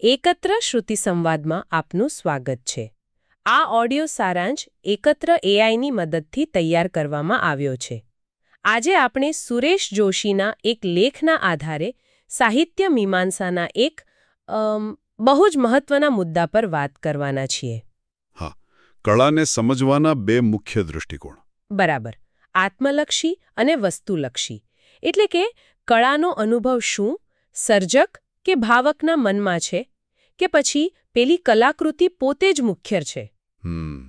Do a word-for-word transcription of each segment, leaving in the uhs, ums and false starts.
એકત્ર શ્રુતિ સંવાદમાં આપનું સ્વાગત છે. આ ઓડિયો સારાંશ એકત્ર એઆઈની મદદથી તૈયાર કરવામાં આવ્યો છે. આજે આપણે સુરેશ જોશીના એક લેખના આધારે સાહિત્ય મીમાંસાના એક અમ, બહુ જ મહત્વના મુદ્દા પર વાત કરવાના છીએ. હા, કળાને સમજવાના બે મુખ્ય દૃષ્ટિકોણ. બરાબર. આત્મલક્ષી અને વસ્તુલક્ષી. એટલે કે કળાનો અનુભવ શું સર્જક કે ભાવકના મનમાં છે કે પછી પેલી કલાકૃતિ પોતે જ મુખ્ય છે? હમ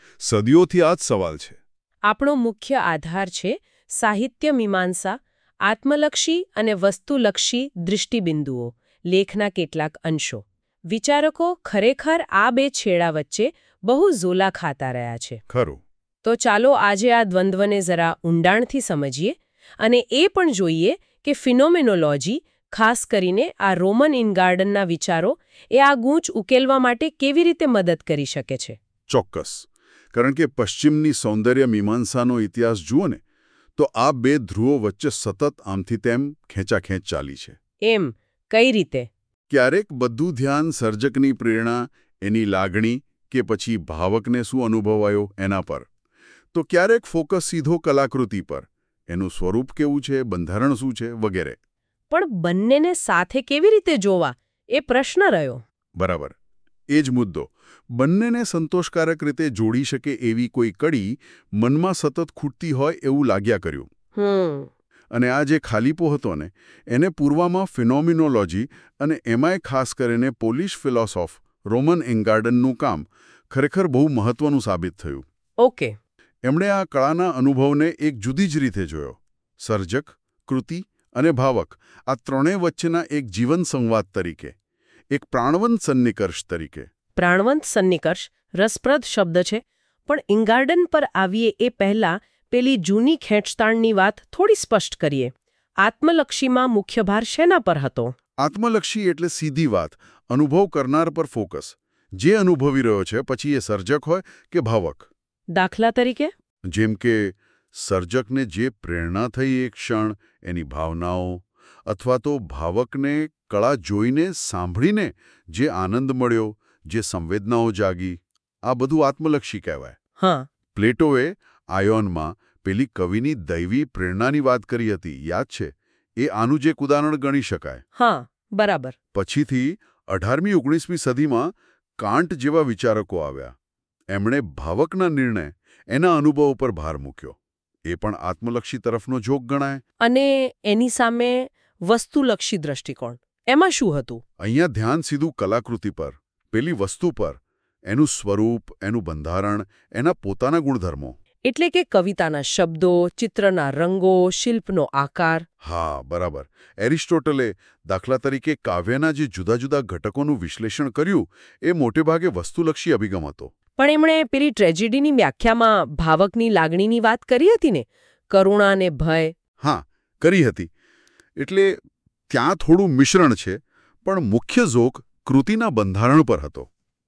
સદીઓથી આ જ સવાલ છે. આપણો મુખ્ય આધાર છે સાહિત્ય મીમાંસા, આત્મલક્ષી અને વસ્તુલક્ષી દૃષ્ટિબિંદુઓ, લેખના કેટલાક અંશો. વિચારકો ખરેખર આ બે છેડા વચ્ચે બહુ ઝોલા ખાતા રહ્યા છે. ખરું. તો ચાલો આજે આ દ્વંદ્વને જરા ઊંડાણથી સમજીએ અને એ પણ જોઈએ કે ફિનોમેનોલોજી, ખાસ કરીને આ રોમન ઇનગાર્ડનના વિચારો એ આ ગૂંચ ઉકેલવા માટે કેવી રીતે મદદ કરી શકે છે. ચોક્કસ. કારણ કે પશ્ચિમની સૌંદર્ય મીમાંસાનો ઇતિહાસ જુઓ ને તો આ બે ધ્રુવો વચ્ચે સતત આમથી તેમ ખેંચાખેંચ ચાલી છે. એમ કઈ રીતે? ક્યારેક બધું ધ્યાન સર્જકની પ્રેરણા, એની લાગણી કે પછી ભાવકને શું અનુભવાયો એના પર, તો ક્યારેક ફોકસ સીધો કલાકૃતિ પર, એનું સ્વરૂપ કેવું છે, બંધારણ શું છે વગેરે. પણ બંનેને સાથે કેવી રીતે જોવા એ પ્રશ્ન રહ્યો. બરાબર. એ જ મુદ્દો. બંનેને સંતોષકારક રીતે જોડી શકે એવી કોઈ કડી મનમાં સતત ખૂટતી હોય એવું લાગ્યા કર્યું. હમ અને આ જે ખાલીપો હતો ને એને પૂરવામાં ફિનોમિનોલોજી અને એમાંય ખાસ કરીને પોલિશ ફિલોસોફ રોમન ઇનગાર્ડનનું કામ ખરેખર બહુ મહત્વનું સાબિત થયું. ઓકે. એમણે આ કળાના અનુભવને એક જુદી જ રીતે જોયો. સર્જક, કૃતિ અને ભાવક આ ત્રણેય વચ્ચેના એક જીવન સંવાદ તરીકે, એક પ્રાણવંત સન્નિકર્ષ તરીકે. પ્રાણવંત સન્નિકર્ષ રસપ્રદ શબ્દ છે, પણ ઇનગાર્ડન પર આવીએ એ પહેલા પેલી જૂની ખેંચતાણની વાત થોડી સ્પષ્ટ કરીએ. આત્મલક્ષીમાં મુખ્ય ભાર શેના પર હતો? આત્મલક્ષી એટલે સીધી વાત, અનુભવ કરનાર પર ફોકસ. જે અનુભવી રહ્યો છે, પછી એ સર્જક હોય કે ભાવક. દાખલા તરીકે? જેમ કે સર્જકને જે પ્રેરણા થઈ એક ક્ષણ, એની ભાવનાઓ, અથવા તો ભાવકને કળા જોઈને, સાંભળીને જે આનંદ મળ્યો, જે સંવેદનાઓ જાગી, આ બધું આત્મલક્ષી કહેવાય. હા. પ્લેટોએ આયોનમાં પેલી કવિની દૈવી પ્રેરણાની વાત કરી હતી, યાદ છે? એ આનું જ એક ઉદાહરણ ગણી શકાય. હા, બરાબર. પછીથી અઢારમી ઓગણીસમી સદીમાં કાન્ટ જેવા વિચારકો આવ્યા. એમણે ભાવકના નિર્ણય, એના અનુભવ પર ભાર મૂક્યો. એ પણ આત્મલક્ષી તરફનો ઝોક ગણાય. અને એની સામે વસ્તુલક્ષી દ્રષ્ટિકોણ, એમાં શું હતું? અહીંયા ધ્યાન સીધું કલાકૃતિ પર, પેલી વસ્તુ પર, એનું સ્વરૂપ, એનું બંધારણ, એના પોતાના ગુણધર્મો. એટલે કે કવિતાના શબ્દો, ચિત્રના રંગો, શિલ્પનો આકાર. હા, બરાબર. એરિસ્ટોટલે દાખલા તરીકે કાવ્યના જે જુદા જુદા ઘટકોનું વિશ્લેષણ કર્યું એ મોટેભાગે વસ્તુલક્ષી અભિગમ હતો. પણ એમણે પેલી ટ્રેજેડીની વ્યાખ્યામાં ભાવકની લાગણીની વાત કરી હતી ને, કરુણા અને ભય. હા, કરી હતી. એટલે ત્યાં થોડું મિશ્રણ છે, પણ મુખ્ય ઝોક કૃતિના બંધારણ પર હતો.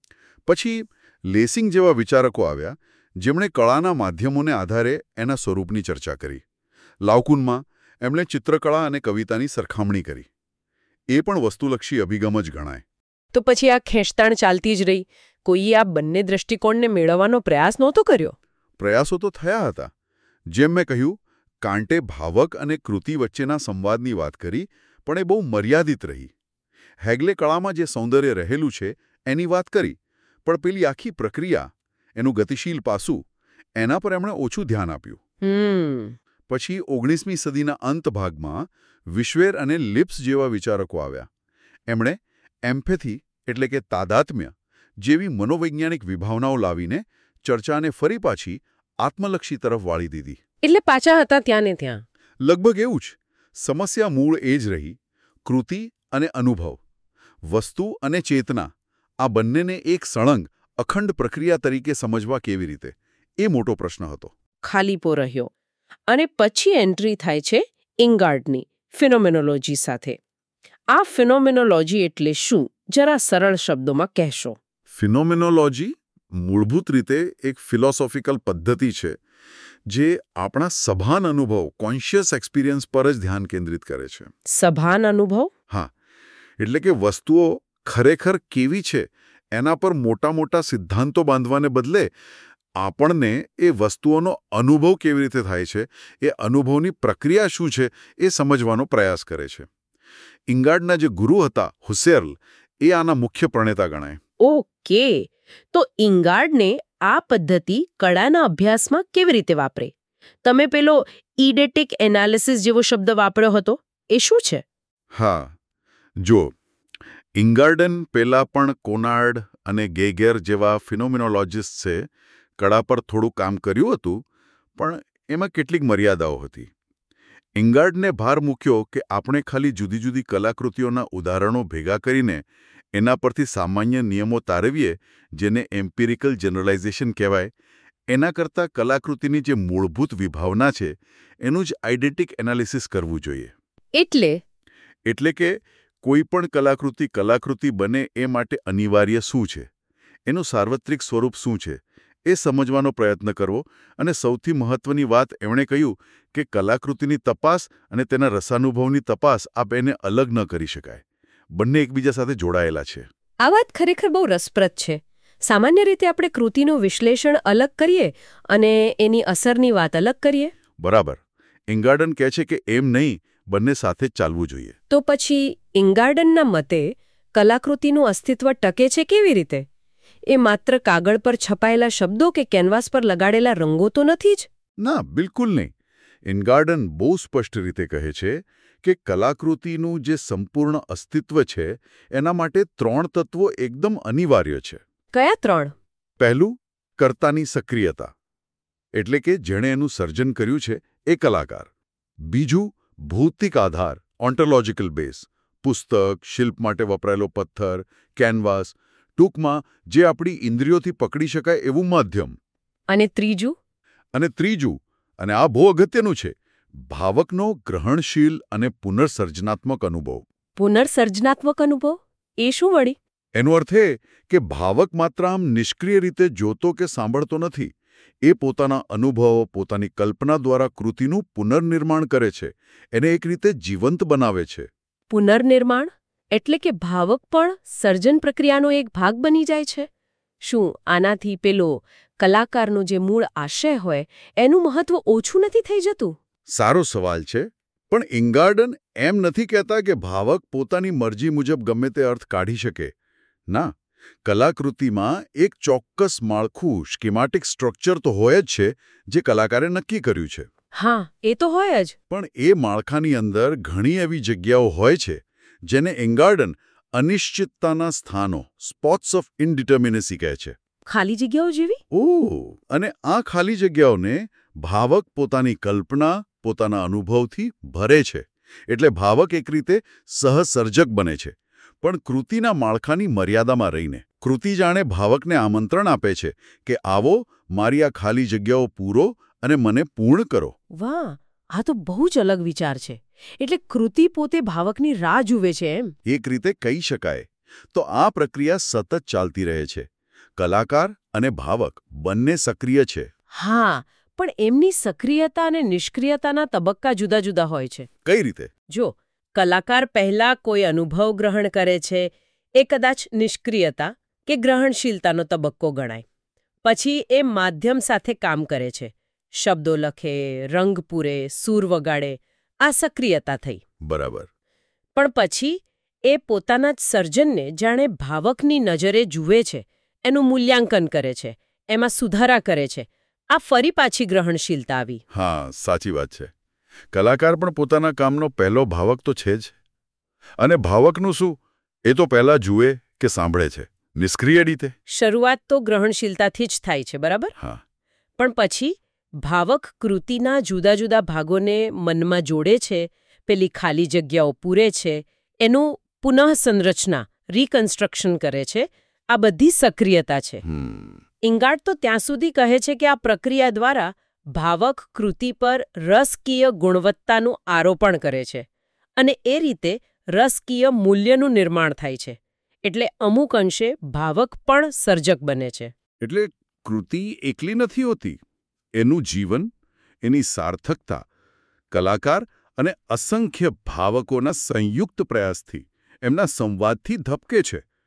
પછી લેસિંગ જેવા વિચારકો આવ્યા, જેમણે કળાના માધ્યમોને આધારે એના સ્વરૂપની ચર્ચા કરી. લાઉકુનમાં એમણે ચિત્રકળા અને કવિતાની સરખામણી કરી. એ પણ વસ્તુલક્ષી અભિગમ જ ગણાય. તો પછી આ ખેંચતાણ ચાલતી જ રહી. કોઈએ આ બંને દ્રષ્ટિકોણને મેળવવાનો પ્રયાસ નહોતો કર્યો? પ્રયાસો તો થયા હતા. જેમ મેં કહ્યું, કાન્ટે ભાવક અને કૃતિ વચ્ચેના સંવાદની વાત કરી, પણ એ બહુ મર્યાદિત રહી. હેગલે કળામાં જે સૌંદર્ય રહેલું છે એની વાત કરી, પણ પેલી આખી પ્રક્રિયા, એનું ગતિશીલ પાસું, એના પર એમણે ઓછું ધ્યાન આપ્યું. હમ પછી ઓગણીસમી સદીના અંત ભાગમાં વિશ્વેર અને લિપ્સ જેવા વિચારકો આવ્યા. એમણે એમ્પેથી એટલે કે તાદાત્મ્ય જેવી મનોવૈજ્ઞાનિક વિભાવનાઓ લાવીને ચર્ચાને ફરી પાછી આત્મલક્ષી તરફ વાળી દીધી. એટલે પાછા હતા ત્યાં ને ત્યાં. લગભગ એવું જ. સમસ્યા મૂળ એ જ રહી, કૃતિ અને અનુભવ, વસ્તુ અને ચેતના, આ બંનેને એક સળંગ અખંડ પ્રક્રિયા તરીકે સમજવા કેવી રીતે, એ મોટો પ્રશ્ન હતો. ખાલીપો રહ્યો. અને પછી એન્ટ્રી થાય છે ઇનગાર્ડની ફિનોમેનોલોજી સાથે. આ ફિનોમેનોલોજી એટલે શું, જરા સરળ શબ્દોમાં કહેશો? ફિનોમેનોલોજી મૂળભૂત રીતે એક ફિલોસોફિકલ પદ્ધતિ છે જે આપણા સભાન અનુભવ, કોન્શિયસ એક્સપિરિયન્સ પર જ ધ્યાન કેન્દ્રિત કરે છે. સભાન અનુભવ? હા, એટલે કે વસ્તુઓ ખરેખર કેવી છે એના પર મોટા મોટા સિદ્ધાંતો બાંધવાને બદલે આપણને એ વસ્તુઓનો અનુભવ કેવી રીતે થાય છે, એ અનુભવની પ્રક્રિયા શું છે એ સમજવાનો પ્રયાસ કરે છે. ઇંગાર્ડના જે ગુરુ હતા હુસેર્લ, એ આના મુખ્ય પ્રણેતા ગણાય. ઓકે, તો ઇંગાર્ડને આ પદ્ધતિ કળાના અભ્યાસમાં કેવી રીતે વાપરે? તમે પેલો ઇડેટિક એનાલિસિસ જેવો શબ્દ વાપર્યો હતો, એ શું છે? હા, જો ઇંગાર્ડન પહેલાં પણ કોનાર્ડ અને ગેગેર જેવા ફિનોમિનોલોજીસ્ટ છે કળા પર થોડું કામ કર્યું હતું, પણ એમાં કેટલીક મર્યાદાઓ હતી. ઇંગાર્ડને ભાર મૂક્યો કે આપણે ખાલી જુદી જુદી કલાકૃતિઓના ઉદાહરણો ભેગા કરીને એના પરથી સામાન્ય નિયમો તારવીએ, જેને એમ્પિરિકલ જનરલાઇઝેશન કહેવાય, એના કરતાં કલાકૃતિની જે મૂળભૂત વિભાવના છે એનું જ આઇડેટિક એનાલિસિસ કરવું જોઈએ. એટલે એટલે કે કોઈ પણ કલાકૃતિ કલાકૃતિ બને એ માટે અનિવાર્ય શું છે, એનું સાર્વત્રિક સ્વરૂપ શું છે, એ સમજવાનો પ્રયત્ન કરવો. અને સૌથી મહત્વની વાત એમણે કહ્યું કે કલાકૃતિની તપાસ અને તેના રસાનુભવની તપાસ આ બેને અલગ ન કરી શકાય. બંને એકબીજા સાથે જોડાયેલા છે. આ વાત ખરેખર બહુ રસપ્રદ છે. સામાન્ય રીતે આપણે કૃતિનું વિશ્લેષણ અલગ કરીએ અને એની અસરની વાત અલગ કરીએ. બરાબર. ઇંગાર્ડન કહે છે કે એમ નહીં, બંને સાથે જ ચાલવું જોઈએ. તો પછી ઇંગાર્ડનના મતે કલાકૃતિનું અસ્તિત્વ ટકે છે કેવી રીતે? એ માત્ર કાગળ પર છપાયેલા શબ્દો કે કેનવાસ પર લગાડેલા રંગો તો નથી જ? ના, બિલકુલ નહીં. ઇંગાર્ડન બહુ સ્પષ્ટ રીતે કહે છે કે કલાકૃતિનું જે સંપૂર્ણ અસ્તિત્વ છે એના માટે ત્રણ તત્વો એકદમ અનિવાર્ય છે. કયા ત્રણ? પહેલું, કર્તાની સક્રિયતા, એટલે કે જેણે એનું સર્જન કર્યું છે એ કલાકાર. બીજું, ભૌતિક આધાર, ઓન્ટોલોજીકલ બેઝ, પુસ્તક, શિલ્પ માટે વપરાયેલો પથ્થર, કેનવાસ, ટૂંકમાં જે આપણી ઇન્દ્રિયોથી પકડી શકાય એવું માધ્યમ. અને ત્રીજું? અને ત્રીજું, અને આ બહુ અગત્યનું છે, ભાવકનો ગ્રહણશીલ અને પુનર્સર્જનાત્મક અનુભવ. પુનર્સર્જનાત્મક અનુભવ? એ શું વળી? એનો અર્થ એ કે ભાવક માત્ર આમ નિષ્ક્રિય રીતે જોતો કે સાંભળતો નથી. એ પોતાના અનુભવો, પોતાની કલ્પના દ્વારા કૃતિનું પુનર્નિર્માણ કરે છે, એને એક રીતે જીવંત બનાવે છે. પુનર્નિર્માણ એટલે કે ભાવક પણ સર્જન પ્રક્રિયાનો એક ભાગ બની જાય છે? શું આનાથી પેલો કલાકારનો જે મૂળ આશય હોય એનું મહત્વ ઓછું નથી થઈ જતું? સારો સવાલ છે. પણ ઇંગાર્ડન એમ નથી કહેતા કે ભાવક પોતાની મરજી મુજબ ગમે તે અર્થ કાઢી શકે. ના, કલાકૃતિમાં એક ચોક્કસ માળખું, સ્કીમાટિક સ્ટ્રક્ચર તો હોય જ છે જે કલાકારે નક્કી કર્યું છે. હા, એ તો હોય જ. પણ એ માળખાની અંદર ઘણી એવી જગ્યાઓ હોય છે જેને ઇંગાર્ડન અનિશ્ચિતતાના સ્થાનો, સ્પોટ્સ ઓફ ઇનડિટર્મિનેસી કહે છે. ખાલી જગ્યાઓ જેવી? ઓહ! અને આ ખાલી જગ્યાઓને ભાવક પોતાની કલ્પના, પોતાના અનુભવથી ભરે છે. એટલે ભાવક એક રીતે સહસર્જક બને છે, પણ કૃતિના માળખાની મર્યાદામાં રહીને. કૃતિ જાણે ભાવકને આમંત્રણ આપે છે કે આવો, મારી આ ખાલી જગ્યાઓ પૂરો અને મને પૂર્ણ કરો. વાહ, આ તો બહુ જ અલગ વિચાર છે. એટલે કૃતિ પોતે ભાવકની રાહ જુએ છે એમ? એક રીતે કહી શકાય. તો આ પ્રક્રિયા સતત ચાલતી રહે છે. કલાકાર અને ભાવક બંને સક્રિય છે. હા, પણ એમની સક્રિયતા અને નિષ્ક્રિયતાના તબક્કા જુદા જુદા હોય છે. કઈ રીતે? જો કલાકાર પહેલા કોઈ અનુભવ ગ્રહણ કરે છે, એ કદાચ નિષ્ક્રિયતા કે ગ્રહણશીલતાનો તબક્કો ગણાય. પછી એ માધ્યમ સાથે કામ કરે છે, શબ્દો લખે, રંગ પૂરે, સૂર વગાડે, આ સક્રિયતા થઈ. બરાબર. પણ પછી એ પોતાના જ સર્જનને જાણે ભાવકની નજરે જુએ છે, એનું મૂલ્યાંકન કરે છે, એમાં સુધારા કરે છે. આ ફરી પાછી ગ્રહણશીલતા આવી. હા, સાચી વાત છે. કલાકાર પણ પોતાના કામનો પહેલો ભાવક તો છે જ. અને ભાવકનું શું? એ તો પહેલા જુએ કે સાંભળે છે, નિષ્ક્રિય રીતે. શરૂઆત તો ગ્રહણશીલતાથી જ થાય છે, બરાબર? હા. પણ પછી ભાવક કૃતિના જુદા જુદા ભાગોને મનમાં જોડે છે, પેલી ખાલી જગ્યાઓ પૂરે છે, એનું પુનઃસંરચના, રિકન્સ્ટ્રક્શન કરે છે. આ બધી સક્રિયતા છે. ઇંગાર્ડ તો ત્યાં સુધી કહે છે કે આ પ્રક્રિયા દ્વારા ભાવક કૃતિ પર રસકીય ગુણવત્તાનું આરોપણ કરે છે અને એ રીતે રસકીય મૂલ્યનું નિર્માણ થાય છે. એટલે અમુક અંશે ભાવક પણ સર્જક બને છે. એટલે કૃતિ એકલી નથી હોતી. એનું જીવન, એની સાર્થકતા કલાકાર અને અસંખ્ય ભાવકોના સંયુક્ત પ્રયાસથી, એમના સંવાદથી ધબકે છે.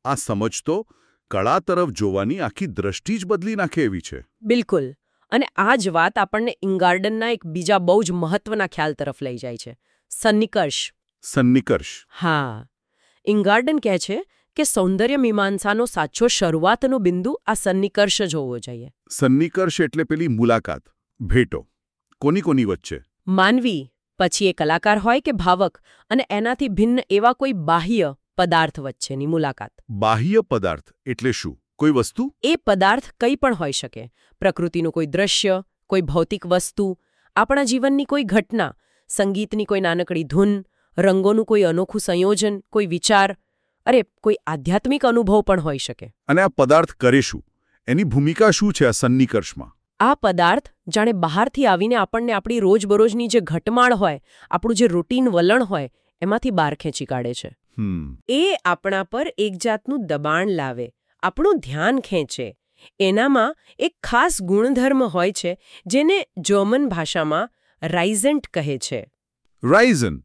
આ સમજ તો કળા તરફ જોવાની આખી દ્રષ્ટિ જ બદલી નાખે એવી છે. બિલકુલ. અને આ જ વાત આપણને ઇંગાર્ડનના એક બીજા બહુ જ મહત્વના ખ્યાલ તરફ લઈ જાય છે, સન્નિકર્ષ. સન્નિકર્ષ. હા. ઇંગાર્ડન કહે છે કે સૌંદર્ય મીમાંસાનો સાચો શરૂઆતનો બિંદુ આ સન્નિકર્ષ જ હોવો જોઈએ. સન્નિકર્ષ એટલે પેલી મુલાકાત, ભેટો. કોની કોની વચ્ચે? માનવી, પછી એ કલાકાર હોય કે ભાવક, અને એનાથી ભિન્ન એવા કોઈ બાહ્ય પદાર્થ વચ્ચેની મુલાકાત. બાહ્ય પદાર્થ એટલે શું? કોઈ વસ્તુ? એ પદાર્થ કંઈ પણ હોઈ શકે. પ્રકૃતિનું કોઈ દ્રશ્ય, કોઈ ભૌતિક વસ્તુ, આપણા જીવનની કોઈ ઘટના, સંગીતની કોઈ નાનકડી ધૂન, રંગોનું કોઈ અનોખું સંયોજન, કોઈ વિચાર, અરે કોઈ આધ્યાત્મિક અનુભવ પણ હોઈ શકે. અને આ પદાર્થ કરે શું? એની ભૂમિકા શું છે આ સન્નિકર્ષમાં? આ પદાર્થ જાણે બહારથી આવીને આપણને આપણી રોજબરોજની જે ઘટમાળ હોય, આપણું જે રૂટીન વલણ હોય, એમાંથી બહાર ખેંચી કાઢે છે. એ આપણા પર એક જાતનું દબાણ લાવે, આપણું ધ્યાન ખેંચે. એનામાં એક ખાસ ગુણધર્મ હોય છે જેને જર્મન ભાષામાં રાઇઝન્ટ કહે છે. રાઇઝન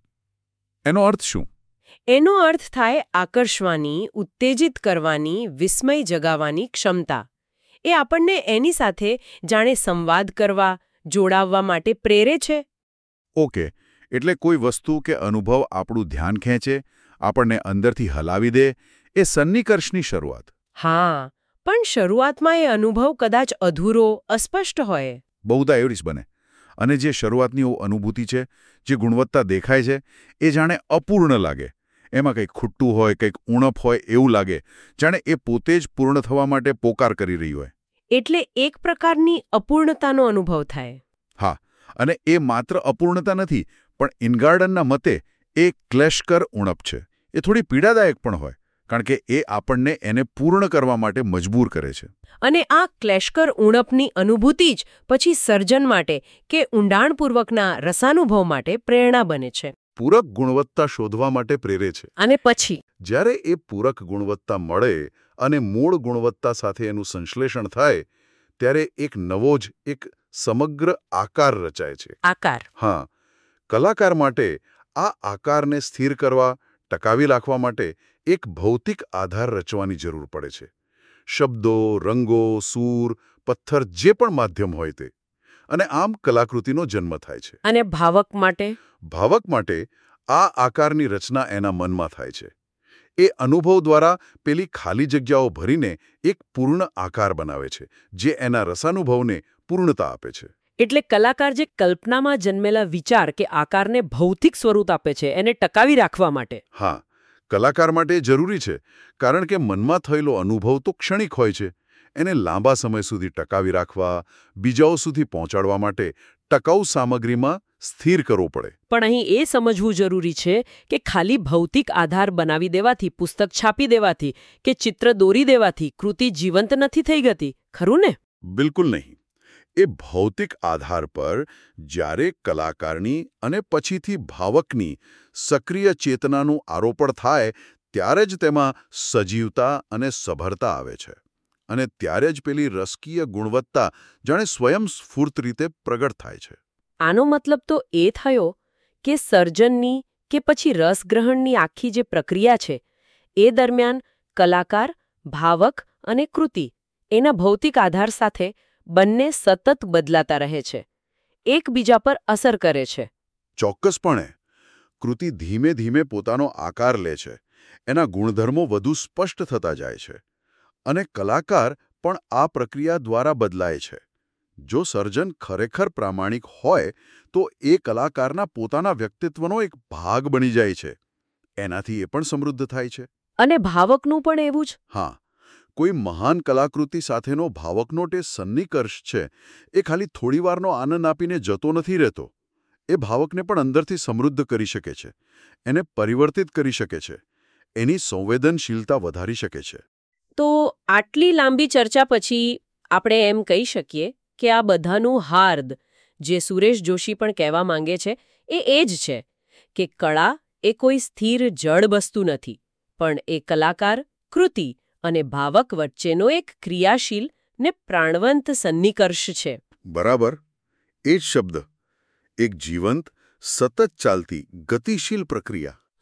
એનો અર્થ શું? એનો અર્થ થાય આકર્ષવાની, ઉત્તેજિત કરવાની, વિસ્મય જગાવવાની ક્ષમતા. એ આપણને એની સાથે જાણે સંવાદ કરવા, જોડાવવા માટે પ્રેરે છે. ઓકે, એટલે કોઈ વસ્તુ કે અનુભવ આપણું ધ્યાન ખેંચે, આપણને અંદરથી હલાવી દે, એ સન્નિકર્ષની શરૂઆત. હા, પણ શરૂઆતમાં એ અનુભવ કદાચ અધૂરો, અસ્પષ્ટ હોય. બહુધા એવરી જ બને. અને જે શરૂઆતની અનુભૂતિ છે, જે ગુણવત્તા દેખાય છે, એ જાણે અપૂર્ણ લાગે. એમાં કંઈક ખૂટતું હોય, કંઈક ઉણપ હોય એવું લાગે, જાણે એ પોતે જ પૂર્ણ થવા માટે પોકાર કરી રહી હોય. એટલે એક પ્રકારની અપૂર્ણતાનો અનુભવ થાય. હા, અને એ માત્ર અપૂર્ણતા નથી, પણ ઇંગાર્ડનના મતે એ ક્લેશકર ઉણપ છે. એ થોડી પીડાદાયક પણ હોય, કારણ કે એ આપણને એને પૂર્ણ કરવા માટે મજબૂર કરે છે. અને આ ક્લેશકર ઉણપની અનુભૂતિ જ પછી સર્જન માટે કે ઊંડાણપૂર્વકના રસાનુભવ માટે પ્રેરણા બને છે. પૂરક ગુણવત્તા શોધવા માટે પ્રેરે છે. અને પછી જ્યારે એ પૂરક ગુણવત્તા મળે અને મૂળ ગુણવત્તા સાથે એનું સંશ્લેષણ થાય, ત્યારે એક નવો જ એક સમગ્ર આકાર રચાય છે. આકાર. હા, કલાકાર માટે આ આકારને સ્થિર કરવા, ટકાવી રાખવા માટે એક ભૌતિક આધાર રચવાની જરૂર પડે છે. શબ્દો, રંગો, સૂર, પથ્થર, જે પણ માધ્યમ હોય તે. અને આમ કલાકૃતિનો જન્મ થાય છે. અને ભાવક માટે? ભાવક માટે આ આકારની રચના એના મનમાં થાય છે. એ અનુભવ દ્વારા પેલી ખાલી જગ્યાઓ ભરીને એક પૂર્ણ આકાર બનાવે છે, જે એના રસાનુભવને પૂર્ણતા આપે છે. એટલે કલાકાર જે કલ્પનામાં જન્મેલા વિચાર કે આકારને ભૌતિક સ્વરૂપ આપે છે, એને ટકાવી રાખવા માટે. હા, કલાકાર માટે જરૂરી છે, કારણ કે મનમાં થયેલો અનુભવ તો ક્ષણિક હોય છે. એને લાંબા સમય સુધી ટકાવી રાખવા, બીજાઓ સુધી પહોંચાડવા માટે ટકાઉ સામગ્રીમાં સ્થિર કરવો પડે. પણ અહીં એ સમજવું જરૂરી છે કે ખાલી ભૌતિક આધાર બનાવી દેવાથી, પુસ્તક છાપી દેવાથી કે ચિત્ર દોરી દેવાથી કૃતિ જીવંત નથી થઈ ગતી, ખરું ને? બિલકુલ નહીં. એ ભૌતિક આધાર પર જ્યારે કલાકારની અને પછીથી ભાવકની સક્રિય ચેતનાનું આરોપણ થાય, ત્યારે જ તેમાં સજીવતા અને સભરતા આવે છે. અને ત્યારે જ પેલી રસકીય ગુણવત્તા જાણે સ્વયં સ્ફૂર્ત રીતે પ્રગટ થાય છે. આનો મતલબ તો એ થયો કે સર્જનની કે પછી રસગ્રહણની આખી જે પ્રક્રિયા છે, એ દરમિયાન કલાકાર, ભાવક અને કૃતિ એના ભૌતિક આધાર સાથે બંને સતત બદલાતા રહે છે, એકબીજા પર અસર કરે છે. ચોક્કસપણે. કૃતિ ધીમે ધીમે પોતાનો આકાર લે છે, એના ગુણધર્મો વધુ સ્પષ્ટ થતા જાય છે. અને કલાકાર પણ આ પ્રક્રિયા દ્વારા બદલાય છે. જો સર્જન ખરેખર પ્રામાણિક હોય તો એ કલાકારના પોતાના વ્યક્તિત્વનો એક ભાગ બની જાય છે. એનાથી એ પણ સમૃદ્ધ થાય છે. અને ભાવકનું પણ એવું જ. હા, કોઈ મહાન કલાકૃતિ સાથેનો ભાવકનો તે સન્નિકર્ષ છે, એ ખાલી થોડીવારનો આનંદ આપીને જતો નથી રહેતો. એ ભાવકને પણ અંદરથી સમૃદ્ધ કરી શકે છે, એને પરિવર્તિત કરી શકે છે, એની સંવેદનશીલતા વધારી શકે છે. તો આટલી લાંબી ચર્ચા પછી આપણે એમ કહી શકીએ કે આ બધાનું હાર્દ, જે સુરેશ જોશી પણ કહેવા માંગે છે, એ એ જ છે કે કળા એ કોઈ સ્થિર જડ વસ્તુ નથી, પણ એ કલાકાર, કૃતિ અને ભાવક વચ્ચેનો એક ક્રિયાશીલ ને પ્રાણવંત સન્નિકર્ષ છે. બરાબર, એ જ શબ્દ. એક જીવંત, સતત ચાલતી, ગતિશીલ પ્રક્રિયા.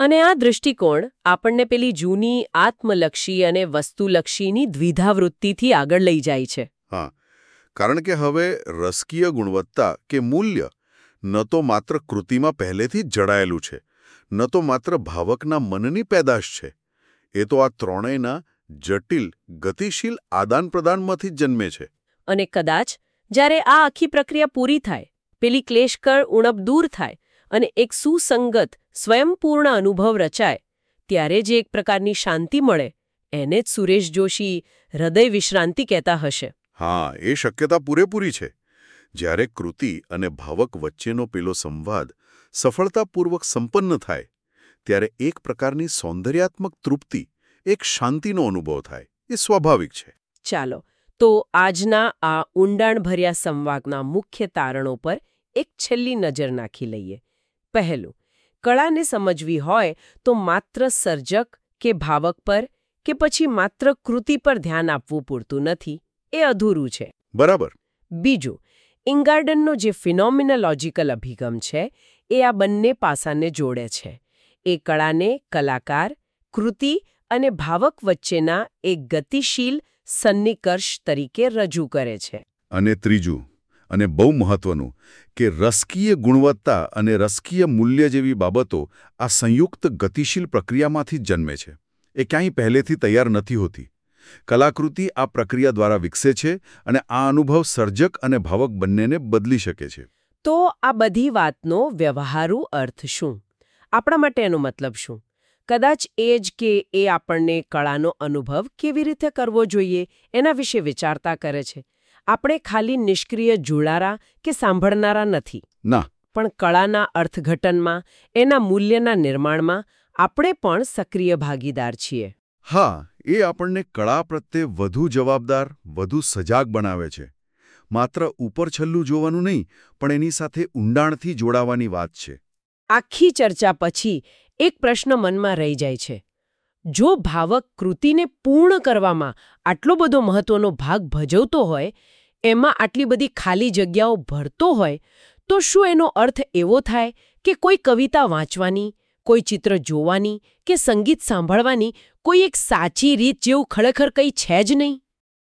અને આ દૃષ્ટિકોણ આપણને પેલી જૂની આત્મલક્ષી અને વસ્તુલક્ષીની દ્વિધાવૃત્તિથી આગળ લઈ જાય છે. હા, કારણ કે હવે રસકીય ગુણવત્તા કે મૂલ્ય ન તો માત્ર કૃતિમાં પહેલેથી જ જડાયેલું છે, ન તો માત્ર ભાવકના મનની પેદાશ છે. એ તો આ ત્રણેયના જટિલ ગતિશીલ આદાન પ્રદાનમાંથી જ જન્મે છે. અને કદાચ જ્યારે આ આખી પ્રક્રિયા પૂરી થાય, પેલી ક્લેશકર ઉણપ દૂર થાય અને એક સુસંગત સ્વયંપૂર્ણ અનુભવ રચાય, ત્યારે જે એક પ્રકારની શાંતિ મળે એને જ સુરેશ જોશી હૃદય વિશ્રાંતિ કહેતા હશે. હા, એ શક્યતા પૂરેપૂરી છે. જ્યારે કૃતિ અને ભાવક વચ્ચેનો પેલો સંવાદ સફળતાપૂર્વક સંપન્ન થાય, ત્યારે એક પ્રકારની સૌંદર્યાત્મક તૃપ્તિ, એક શાંતિનો અનુભવ થાય. એ સ્વાભાવિક છે. ચાલો તો આજના આ ઊંડાણભર્યા સંવાદના મુખ્ય તારણો પર એક છેલ્લી નજર નાખી લઈએ. પહેલું, કળાને સમજવી હોય તો માત્ર સર્જક કે ભાવક પર કે પછી માત્ર કૃતિ પર ધ્યાન આપવું પૂરતું નથી. એ અધૂરું છે. બરાબર. બીજું, ઇંગાર્ડનનો જે ફિનોમિનોલોજીકલ અભિગમ છે એ આ બંને પાસાને જોડે છે. એ કળાને કલાકાર, કૃતિ અને ભાવક વચ્ચેના એક ગતિશીલ સન્નિકર્ષ તરીકે રજૂ કરે છે. અને ત્રીજું, અને બહુ મહત્વનું, કે રસકીય ગુણવત્તા અને રસકીય મૂલ્ય જેવી બાબતો આ સંયુક્ત ગતિશીલ પ્રક્રિયામાંથી જ જન્મે છે. એ ક્યાંય પહેલેથી તૈયાર નથી હોતી. કલાકૃતિ આ પ્રક્રિયા દ્વારા વિકસે છે અને આ અનુભવ સર્જક અને ભાવક બંનેને બદલી શકે છે. તો આ બધી વાતનો વ્યવહારુ અર્થ શું? આપણા માટે એનો મતલબ શું? કદાચ એ જ કે એ આપણને કળાનો અનુભવ કેવી રીતે કરવો જોઈએ એના વિશે વિચારતા કરે છે. આપણે ખાલી નિષ્ક્રિય જોડારા કે સાંભળનારા નથી. ના. પણ કળાના અર્થઘટનમાં, એના મૂલ્યના નિર્માણમાં આપણે પણ સક્રિય ભાગીદાર છીએ. હા, એ આપણને કળા પ્રત્યે વધુ જવાબદાર, વધુ સજાગ બનાવે છે. માત્ર ઉપર છલ્લું જોવાનું નહીં, પણ એની સાથે ઊંડાણથી જોડાવાની વાત છે. આખી ચર્ચા પછી એક પ્રશ્ન મનમાં રહી જાય છે. જો ભાવક કૃતિને પૂર્ણ કરવામાં આટલો બધો મહત્વનો ભાગ ભજવતો હોય, એમાં આટલી બધી ખાલી જગ્યાઓ ભરતો હોય, તો શું એનો અર્થ એવો થાય કે કોઈ કવિતા વાંચવાની, કોઈ ચિત્ર જોવાની કે સંગીત સાંભળવાની કોઈ એક સાચી રીત જેવું ખરેખર કંઈ છે જ નહીં?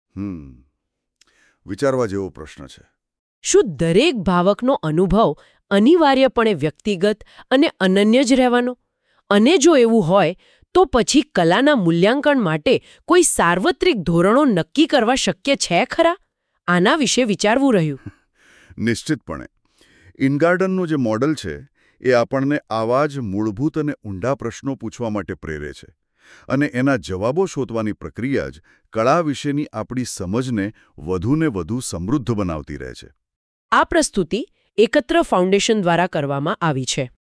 હમ વિચારવા જેવો પ્રશ્ન છે. શું દરેક ભાવકનો અનુભવ અનિવાર્યપણે વ્યક્તિગત અને અનન્ય જ રહેવાનો? અને જો એવું હોય તો પછી કલાના મૂલ્યાંકન માટે કોઈ સાર્વત્રિક ધોરણો નક્કી કરવા શક્ય છે ખરા? આના વિશે વિચારવું રહ્યું. નિશ્ચિતપણે. ઇંગાર્ડનનું જે મોડલ છે એ આપણને આવા જ મૂળભૂત અને ઊંડા પ્રશ્નો પૂછવા માટે પ્રેરે છે. અને એના જવાબો શોધવાની પ્રક્રિયા જ કળા વિશેની આપણી સમજને વધુને વધુ સમૃદ્ધ બનાવતી રહે છે. આ પ્રસ્તુતિ એકત્ર ફાઉન્ડેશન દ્વારા કરવામાં આવી છે.